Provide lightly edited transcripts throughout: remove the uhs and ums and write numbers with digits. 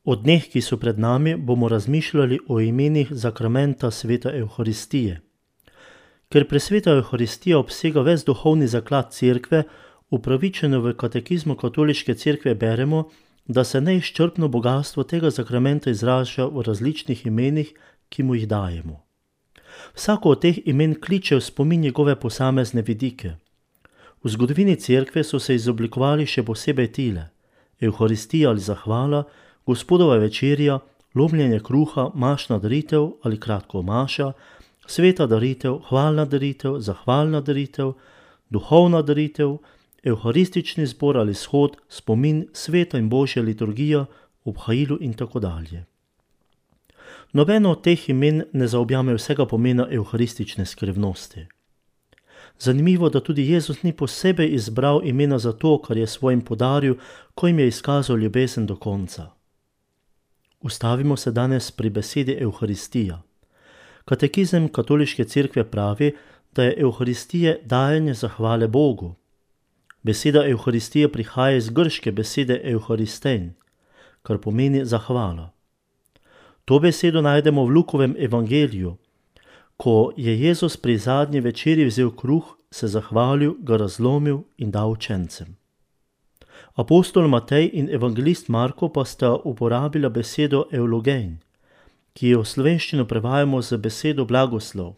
O dneh, ki so pred nami, bomo razmišljali o imenih zakramenta svete Evharistije. Ker presveta Evharistija obsega ves duhovni zaklad cerkve, upravičeno v katekizmu katoliške cerkve beremo, da se neizčrpno bogastvo tega zakramenta izraža v različnih imenih, ki mu jih dajemo. Vsako od teh imen kliče v spomin njegove posamezne vidike. V zgodovini cerkve so se izoblikovali še posebej tile: Evharistija ali zahvala, Gospodova večerja, lomljenje kruha, mašna daritev ali kratko maša, sveta daritev, hvalna daritev, zahvalna daritev, duhovna daritev, evharistični zbor ali shod, spomin, sveta in božja liturgija, obhajilu in tako dalje. Nobeno od teh imen ne zaobjame vsega pomena evharistične skrivnosti. Zanimivo, da tudi Jezus ni posebej izbral imena za to, kar je svojim podaril, ko jim je izkazal ljubezen do konca. Ustavimo se danes pri besedi Evharistija. Katekizem katoliške cerkve pravi, da je Evharistije dajanje zahvale Bogu. Beseda Evharistije prihaja iz grške besede Evharistein, kar pomeni zahvala. To besedo najdemo v Lukovem evangeliju. Ko je Jezus pri zadnji večerji vzel kruh, se zahvalil, ga razlomil in dal učencem. Apostol Matej in evangelist Marko pa sta uporabila besedo eulogein, ki jo v slovenščino prevajamo z besedo blagoslov.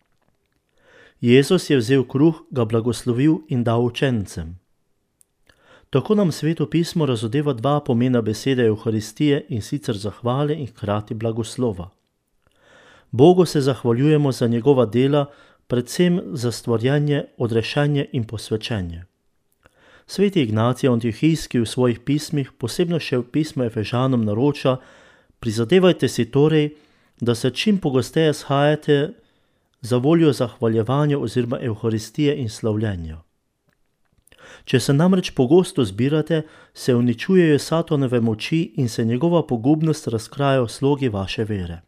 Jezus je vzel kruh, ga blagoslovil in dal učencem. Tako nam Sveto pismo razodeva dva pomena besede Evharistije, in sicer zahvale in hkrati blagoslova. Bogu se zahvaljujemo za njegova dela, predvsem za stvarjanje, odrešanje in posvečenje. Sveti Ignacij Antiohijski v svojih pismih, posebno še v pismu Efežanom, naroča: prizadevajte si torej, da se čim pogosteje shajate za voljo zahvaljevanja oziroma Evharistije in slavljenja. Če se namreč pogosto zbirate, se uničujejo Satanove moči in se njegova pogubnost razkraja v slogi vaše vere.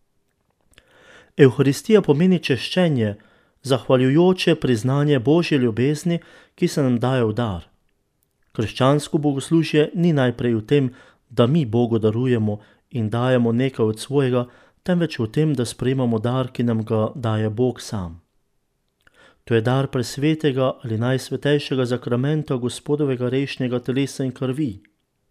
Evharistija pomeni češčenje, zahvaljujoče priznanje Božje ljubezni, ki se nam daje v dar. Krščansko bogoslužje ni najprej v tem, da mi Bogu darujemo in dajemo nekaj od svojega, temveč v tem, da sprejemamo dar, ki nam ga daje Bog sam. To je dar presvetega ali najsvetejšega zakramenta Gospodovega rešnjega telesa in krvi.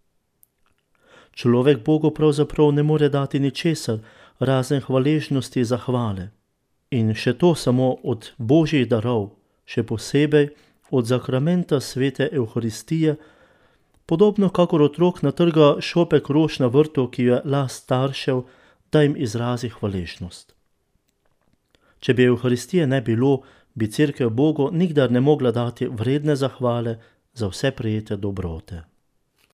Človek Bogu pravzaprav ne more dati ničesar, razen hvaležnosti in zahvale. In še to samo od Božjih darov, še posebej od zakramenta svete Evharistije, podobno kakor otrok natrga šopek rož na vrtu, ki je last staršev, da jim izrazi hvaležnost. Če bi Evharistije ne bilo, bi cerkev Bogu nikdar ne mogla dati vredne zahvale za vse prejete dobrote.